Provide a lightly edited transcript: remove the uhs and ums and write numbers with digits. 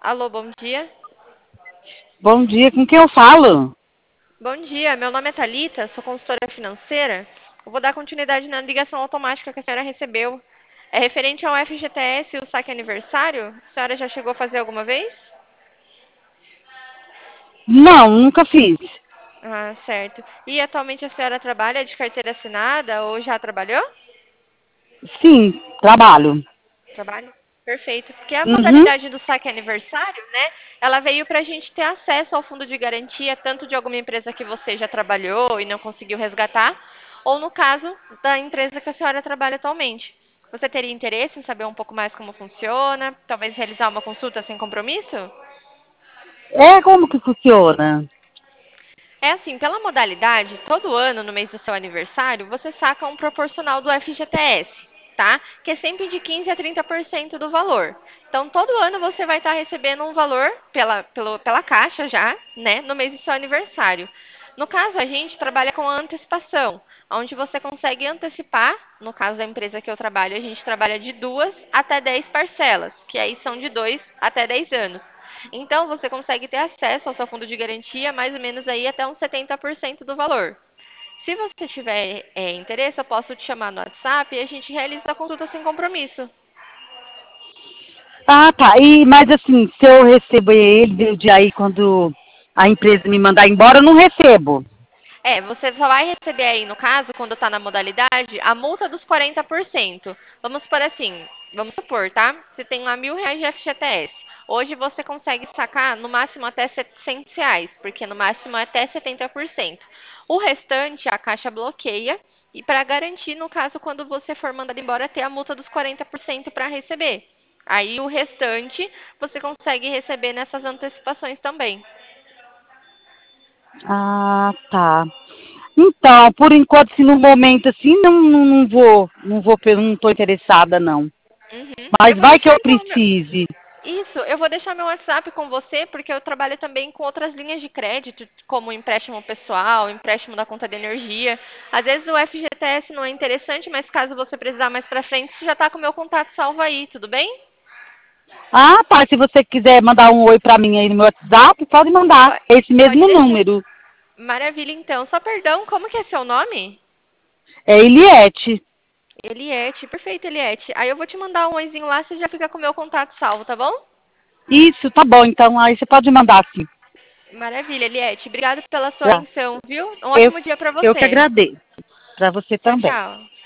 Alô, bom dia. Bom dia, com quem eu falo? Bom dia, meu nome é Thalita, sou consultora financeira. Eu vou dar continuidade na ligação automática que a senhora recebeu. É referente ao FGTS e o saque aniversário? A senhora já chegou a fazer alguma vez? Não, nunca fiz. Ah, certo. E atualmente a senhora trabalha de carteira assinada ou já trabalhou? Sim, trabalho. Trabalho? Perfeito. Porque a Uhum. modalidade do saque aniversário, né? Ela veio para a gente ter acesso ao fundo de garantia, tanto de alguma empresa que você já trabalhou e não conseguiu resgatar, ou no caso da empresa que a senhora trabalha atualmente. Você teria interesse em saber um pouco mais como funciona? Talvez realizar uma consulta sem compromisso? É como que funciona? É assim, pela modalidade, todo ano, no mês do seu aniversário, você saca um proporcional do FGTS, tá? Que é sempre de 15 a 30% do valor. Então, todo ano você vai estar recebendo um valor pela caixa já, né? No mês do seu aniversário. No caso, a gente trabalha com a antecipação, onde você consegue antecipar, no caso da empresa que eu trabalho, a gente trabalha de 2 até 10 parcelas, que aí são de 2 até 10 anos. Então, você consegue ter acesso ao seu fundo de garantia mais ou menos aí até uns 70% do valor. Se você tiver interesse, eu posso te chamar no WhatsApp e a gente realiza a consulta sem compromisso. Ah, tá. Mas assim, se eu recebo ele de aí quando a empresa me mandar embora, eu não recebo. Você só vai receber aí, no caso, quando está na modalidade, a multa dos 40%. Vamos supor assim, vamos supor, tá? Você tem lá R$ 1.000 de FGTS. Hoje você consegue sacar no máximo até R$ 700, porque no máximo é até 70%. O restante a Caixa bloqueia e para garantir, no caso, quando você for mandado embora, ter a multa dos 40% para receber. Aí o restante você consegue receber nessas antecipações também. Ah, tá. Então, por enquanto, se no momento assim, não tô interessada, não. Uhum. Eu Mas vou vai que deixar eu então o meu. precise. Isso, eu vou deixar meu WhatsApp com você, porque eu trabalho também com outras linhas de crédito, como empréstimo pessoal, empréstimo da conta de energia. Às vezes o FGTS não é interessante, mas caso você precisar mais pra frente, você já tá com o meu contato salvo aí, tudo bem? Ah, tá. Se você quiser mandar um oi pra mim aí no meu WhatsApp, pode mandar. Pode, Esse pode mesmo deixar. número. Maravilha, então. Só perdão, como que é seu nome? É Eliette. Eliette, perfeito, Eliette. Aí eu vou te mandar um oizinho lá, você já fica com o meu contato salvo, tá bom? Isso, tá bom. Então, aí você pode mandar sim. Maravilha, Eliette. Obrigada pela sua Tá? atenção, viu? Um Eu, ótimo dia pra eu que você. agradeço. Pra você Tchau, também. tchau.